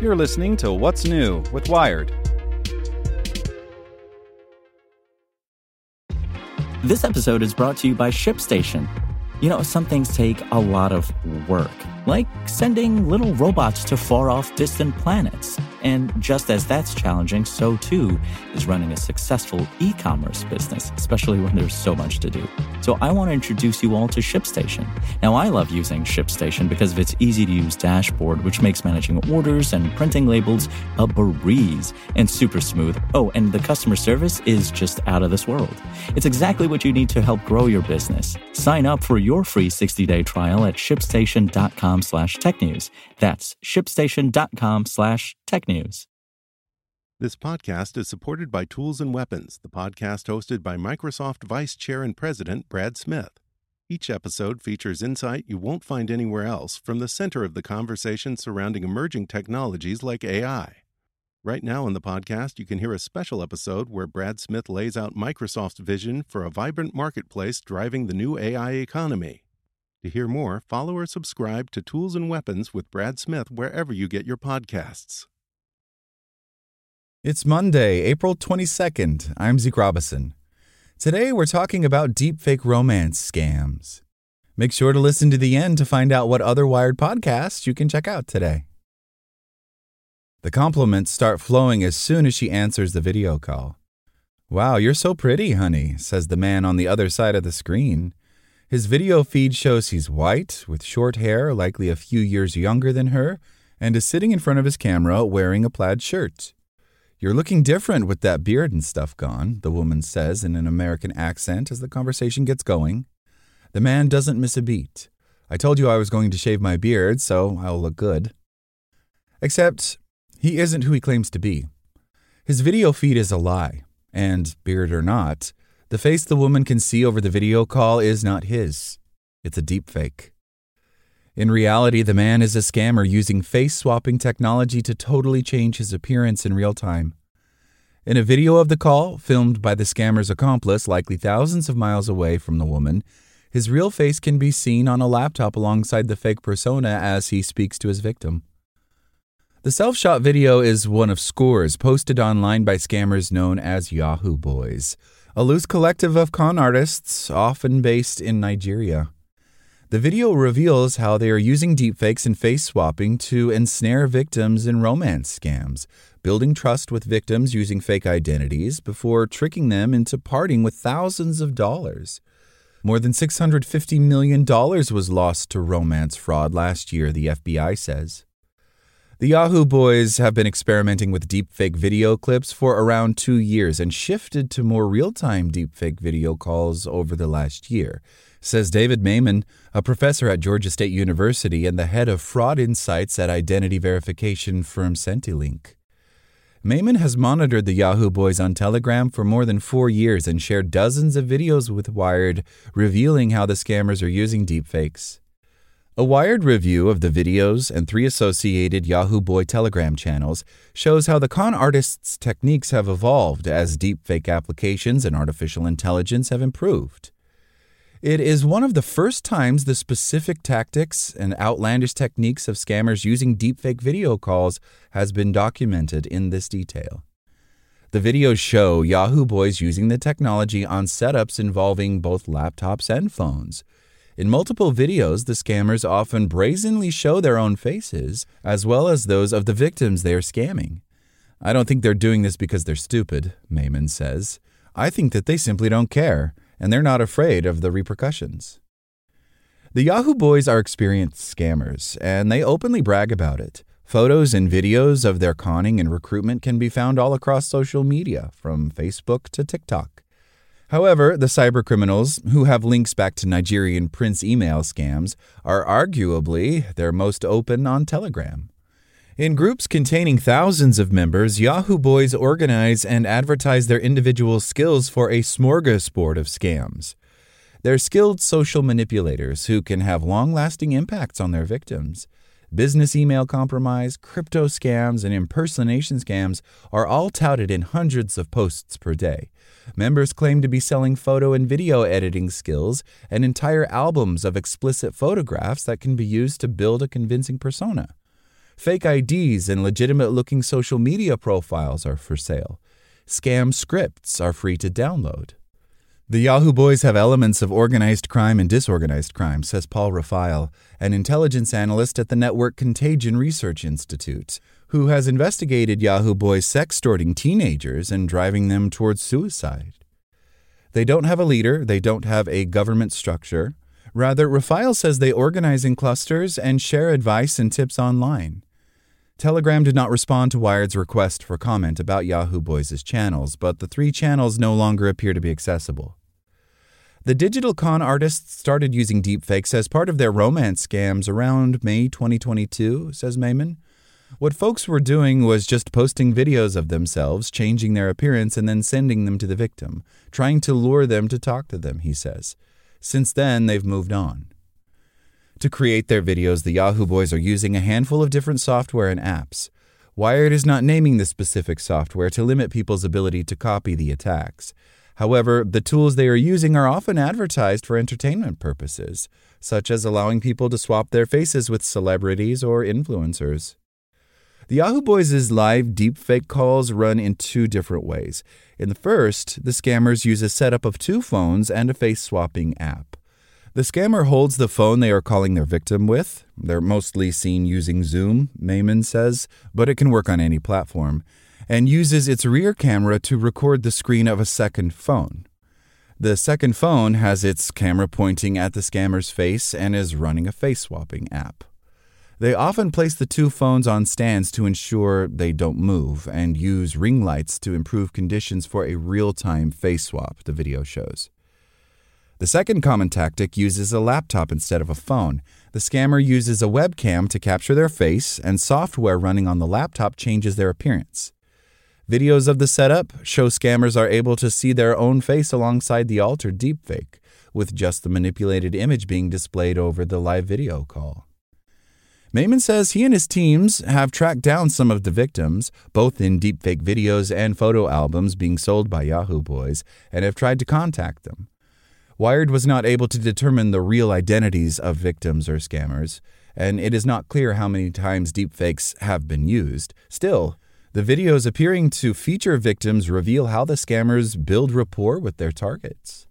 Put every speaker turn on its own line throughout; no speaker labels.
You're listening to What's New with Wired.
This episode is brought to you by ShipStation. You know, some things take a lot of work, like sending little robots to far-off distant planets. And just as that's challenging, so too is running a successful e-commerce business, especially when there's so much to do. So I want to introduce you all to ShipStation. Now, I love using ShipStation because of its easy-to-use dashboard, which makes managing orders and printing labels a breeze and super smooth. Oh, and the customer service is just out of this world. It's exactly what you need to help grow your business. Sign up for your free 60-day trial at shipstation.com/technews. That's shipstation.com/technews.
This podcast is supported by Tools and Weapons, the podcast hosted by Microsoft Vice Chair and President Brad Smith. Each episode features insight you won't find anywhere else from the center of the conversation surrounding emerging technologies like AI. Right now in the podcast, you can hear a special episode where Brad Smith lays out Microsoft's vision for a vibrant marketplace driving the new AI economy. To hear more, follow or subscribe to Tools and Weapons with Brad Smith wherever you get your podcasts.
It's Monday, April 22nd. I'm Zeke Robison. Today we're talking about deepfake romance scams. Make sure to listen to the end to find out what other Wired podcasts you can check out today. The compliments start flowing as soon as she answers the video call. "Wow, you're so pretty, honey," says the man on the other side of the screen. His video feed shows he's white, with short hair, likely a few years younger than her, and is sitting in front of his camera wearing a plaid shirt. "You're looking different with that beard and stuff gone," the woman says in an American accent as the conversation gets going. The man doesn't miss a beat. "I told you I was going to shave my beard, so I'll look good." Except he isn't who he claims to be. His video feed is a lie, and, beard or not, the face the woman can see over the video call is not his. It's a deepfake. In reality, the man is a scammer using face-swapping technology to totally change his appearance in real time. In a video of the call, filmed by the scammer's accomplice, likely thousands of miles away from the woman, his real face can be seen on a laptop alongside the fake persona as he speaks to his victim. The self-shot video is one of scores posted online by scammers known as Yahoo Boys, a loose collective of con artists often based in Nigeria. The video reveals how they are using deepfakes and face swapping to ensnare victims in romance scams, building trust with victims using fake identities before tricking them into parting with thousands of dollars. More than $650 million was lost to romance fraud last year, the FBI says. The Yahoo Boys have been experimenting with deepfake video clips for around 2 years and shifted to more real-time deepfake video calls over the last year, says David Mayman, a professor at Georgia State University and the head of fraud insights at identity verification firm Centilink. Mayman has monitored the Yahoo Boys on Telegram for more than 4 years and shared dozens of videos with Wired revealing how the scammers are using deepfakes. A Wired review of the videos and 3 associated Yahoo Boy Telegram channels shows how the con artists' techniques have evolved as deepfake applications and artificial intelligence have improved. It is one of the first times the specific tactics and outlandish techniques of scammers using deepfake video calls has been documented in this detail. The videos show Yahoo Boys using the technology on setups involving both laptops and phones. In multiple videos, the scammers often brazenly show their own faces, as well as those of the victims they are scamming. "I don't think they're doing this because they're stupid," Mayman says. "I think that they simply don't care, and they're not afraid of the repercussions." The Yahoo Boys are experienced scammers, and they openly brag about it. Photos and videos of their conning and recruitment can be found all across social media, from Facebook to TikTok. However, the cybercriminals, who have links back to Nigerian Prince email scams, are arguably their most open on Telegram. In groups containing thousands of members, Yahoo Boys organize and advertise their individual skills for a smorgasbord of scams. They're skilled social manipulators who can have long-lasting impacts on their victims. Business email compromise, crypto scams, and impersonation scams are all touted in hundreds of posts per day. Members claim to be selling photo and video editing skills and entire albums of explicit photographs that can be used to build a convincing persona. Fake IDs and legitimate-looking social media profiles are for sale. Scam scripts are free to download. The Yahoo Boys have elements of organized crime and disorganized crime, says Paul Raphael, an intelligence analyst at the Network Contagion Research Institute, who has investigated Yahoo Boys sextorting teenagers and driving them towards suicide. They don't have a leader, they don't have a government structure. Rather, Raphael says they organize in clusters and share advice and tips online. Telegram did not respond to Wired's request for comment about Yahoo Boys' channels, but the 3 channels no longer appear to be accessible. The digital con artists started using deepfakes as part of their romance scams around May 2022, says Mayman. What folks were doing was just posting videos of themselves, changing their appearance, and then sending them to the victim, trying to lure them to talk to them, he says. Since then, they've moved on. To create their videos, the Yahoo Boys are using a handful of different software and apps. Wired is not naming the specific software to limit people's ability to copy the attacks. However, the tools they are using are often advertised for entertainment purposes, such as allowing people to swap their faces with celebrities or influencers. The Yahoo Boys' live deepfake calls run in 2 different ways. In the first, the scammers use a setup of 2 phones and a face-swapping app. The scammer holds the phone they are calling their victim with. They're mostly seen using Zoom, Mayman says, but it can work on any platform, and uses its rear camera to record the screen of a second phone. The second phone has its camera pointing at the scammer's face and is running a face-swapping app. They often place the 2 phones on stands to ensure they don't move and use ring lights to improve conditions for a real-time face swap, the video shows. The second common tactic uses a laptop instead of a phone. The scammer uses a webcam to capture their face, and software running on the laptop changes their appearance. Videos of the setup show scammers are able to see their own face alongside the altered deepfake, with just the manipulated image being displayed over the live video call. Mayman says he and his teams have tracked down some of the victims, both in deepfake videos and photo albums being sold by Yahoo Boys, and have tried to contact them. Wired was not able to determine the real identities of victims or scammers, and it is not clear how many times deepfakes have been used. Still, the videos appearing to feature victims reveal how the scammers build rapport with their targets.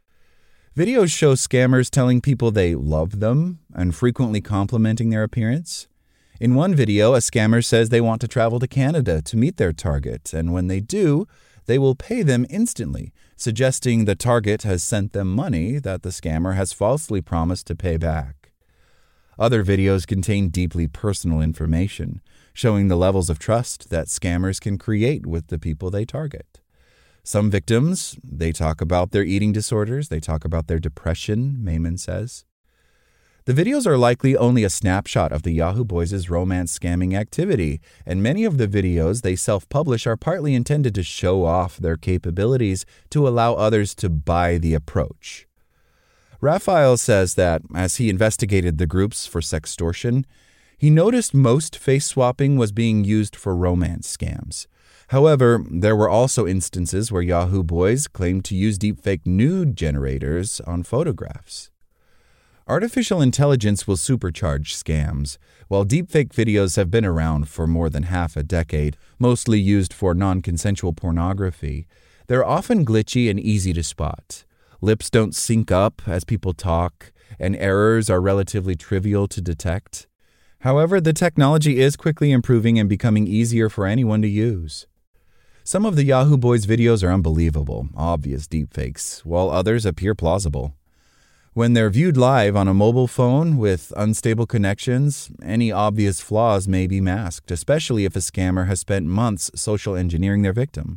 Videos show scammers telling people they love them and frequently complimenting their appearance. In one video, a scammer says they want to travel to Canada to meet their target, and when they do, they will pay them instantly, suggesting the target has sent them money that the scammer has falsely promised to pay back. Other videos contain deeply personal information, showing the levels of trust that scammers can create with the people they target. Some victims, they talk about their eating disorders, they talk about their depression, Mayman says. The videos are likely only a snapshot of the Yahoo Boys' romance scamming activity, and many of the videos they self-publish are partly intended to show off their capabilities to allow others to buy the approach. Raphael says that, as he investigated the groups for sextortion, he noticed most face swapping was being used for romance scams. However, there were also instances where Yahoo Boys claimed to use deepfake nude generators on photographs. Artificial intelligence will supercharge scams. While deepfake videos have been around for more than half a decade, mostly used for non-consensual pornography, they're often glitchy and easy to spot. Lips don't sync up as people talk, and errors are relatively trivial to detect. However, the technology is quickly improving and becoming easier for anyone to use. Some of the Yahoo Boys videos are unbelievable, obvious deepfakes, while others appear plausible. When they're viewed live on a mobile phone with unstable connections, any obvious flaws may be masked, especially if a scammer has spent months social engineering their victim.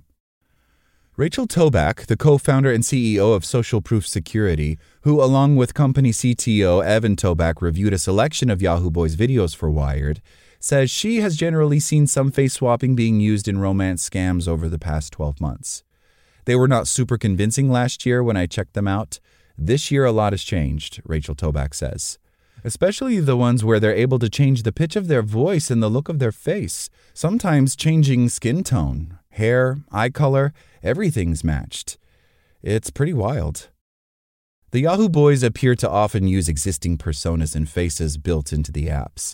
Rachel Toback, the co-founder and CEO of Social Proof Security, who along with company CTO Evan Toback reviewed a selection of Yahoo Boys videos for Wired, says she has generally seen some face swapping being used in romance scams over the past 12 months. They were not super convincing last year when I checked them out. This year a lot has changed, Rachel Toback says. Especially the ones where they're able to change the pitch of their voice and the look of their face, sometimes changing skin tone, hair, eye color, everything's matched. It's pretty wild. The Yahoo Boys appear to often use existing personas and faces built into the apps.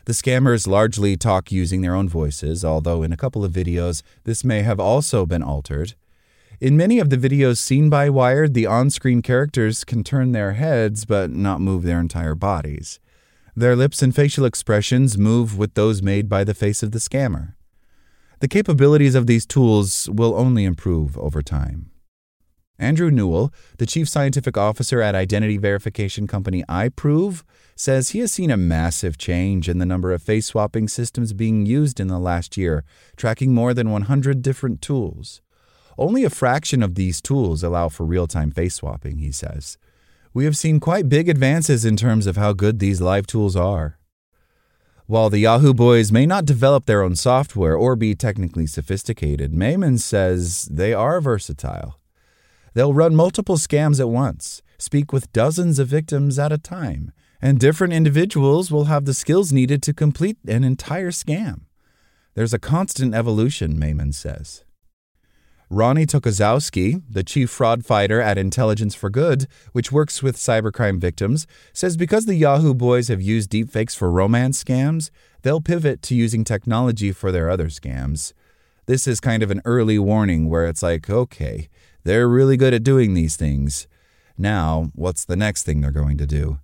The scammers largely talk using their own voices, although in a couple of videos, this may have also been altered. In many of the videos seen by Wired, the on-screen characters can turn their heads but not move their entire bodies. Their lips and facial expressions move with those made by the face of the scammer. The capabilities of these tools will only improve over time. Andrew Newell, the chief scientific officer at identity verification company iProve, says he has seen a massive change in the number of face swapping systems being used in the last year, tracking more than 100 different tools. Only a fraction of these tools allow for real-time face swapping, he says. We have seen quite big advances in terms of how good these live tools are. While the Yahoo Boys may not develop their own software or be technically sophisticated, Mayman says they are versatile. They'll run multiple scams at once, speak with dozens of victims at a time, and different individuals will have the skills needed to complete an entire scam. There's a constant evolution, Mayman says. Ronnie Tokozowski, the chief fraud fighter at Intelligence for Good, which works with cybercrime victims, says because the Yahoo Boys have used deepfakes for romance scams, they'll pivot to using technology for their other scams. This is kind of an early warning where it's like, okay, they're really good at doing these things. Now, what's the next thing they're going to do?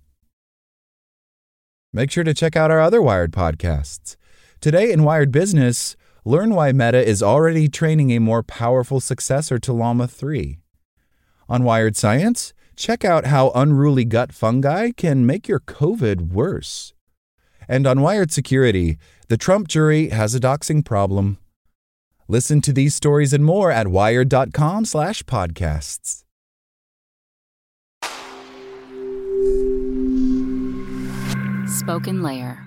Make sure to check out our other Wired podcasts. Today in Wired Business, learn why Meta is already training a more powerful successor to Llama 3. On Wired Science, check out how unruly gut fungi can make your COVID worse. And on Wired Security, the Trump jury has a doxing problem. Listen to these stories and more at wired.com/podcasts.
Spoken Layer.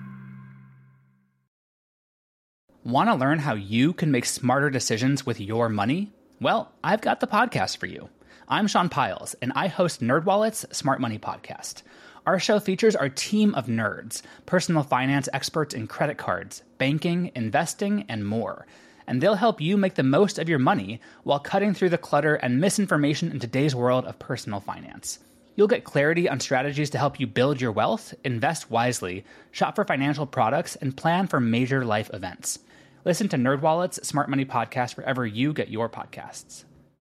Want to learn how you can make smarter decisions with your money? Well, I've got the podcast for you. I'm Sean Piles, and I host NerdWallet's Smart Money Podcast. Our show features our team of nerds, personal finance experts in credit cards, banking, investing, and more. And they'll help you make the most of your money while cutting through the clutter and misinformation in today's world of personal finance. You'll get clarity on strategies to help you build your wealth, invest wisely, shop for financial products, and plan for major life events. Listen to NerdWallet's Smart Money Podcast wherever you get your podcasts.